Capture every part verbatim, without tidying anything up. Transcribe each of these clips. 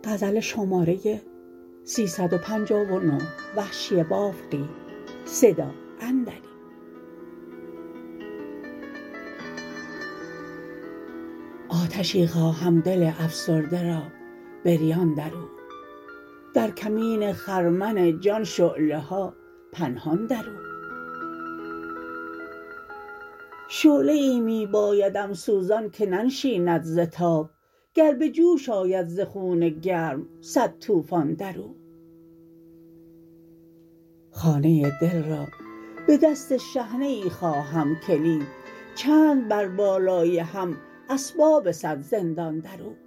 غزل شماره سیصد و پنجاه و نه. وحشی بافقی. صدا اندری. آتشی خواهم دل افسرده را بریان در او، در کمین خرمن جان شعله ها پنهان در او. شعله ای می بایدم سوزان که ننشیند ز تاب، گر به جوش آید ز خون گرم صد طوفان در او. خانه دل را به دست شحنه ای خواهم کلید، چند بر بالای هم اسباب صد زندان در او.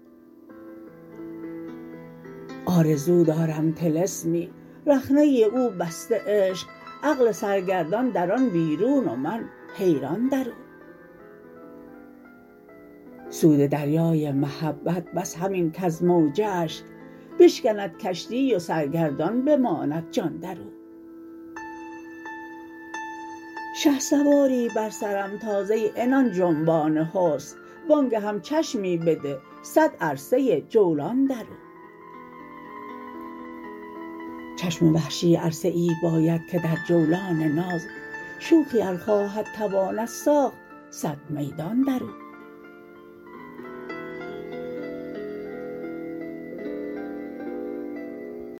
آرزو دارم طلسمی رخنه او بسته عشق، عقل سرگردان در آن بیرون و من حیران در او. سود دریای محبت بس همین کز موجه اش بشکند کشتی و سرگردان بماند جان در او. شهسواری بر سرم تاز ای عنان جنبان حسن، وانگهم چشمی بده صد عرصه جولان در او. چشم وحشی عرصه ای باید که در جولان ناز، شوخی ار خواهد تواند ساخت صد میدان در او.